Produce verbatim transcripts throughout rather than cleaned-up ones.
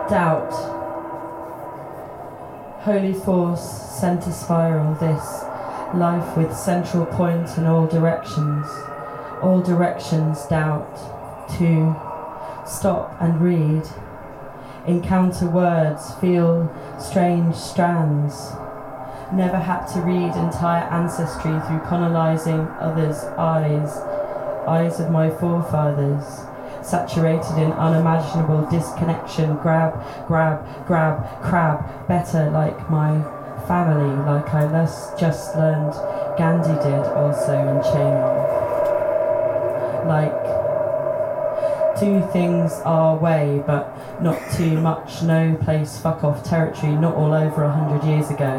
Doubt. Holy force, centre spiral, this life with central point in all directions. All directions, doubt. To stop and read. Encounter words, feel strange strands. Never had to read entire ancestry through colonizing others' eyes. Eyes of my forefathers. Saturated in unimaginable disconnection, grab, grab, grab, crab, better like my family, like I less just learned Gandhi did also in China. Like, do things our way, but not too much, no place, fuck off territory, not all over a hundred years ago.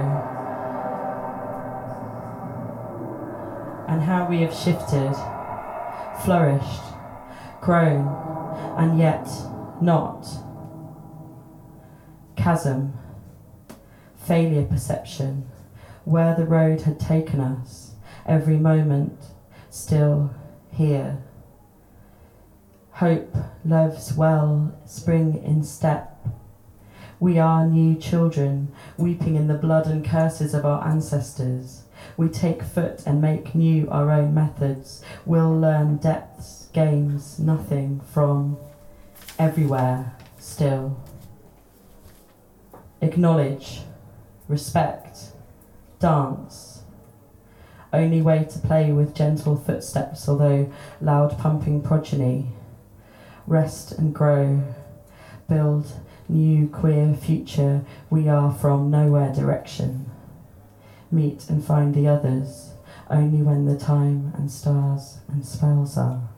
And how we have shifted, flourished, grown, and yet not. Chasm, failure perception, where the road had taken us, every moment still here. Hope, love's well, spring in step. We are new children, weeping in the blood and curses of our ancestors. We take foot and make new our own methods. We'll learn depths, games, nothing from everywhere still. Acknowledge, respect, dance. Only way to play with gentle footsteps, although loud pumping progeny. Rest and grow, build new queer future. We are from nowhere direction. Meet and find the others, only when the time and stars and spells are.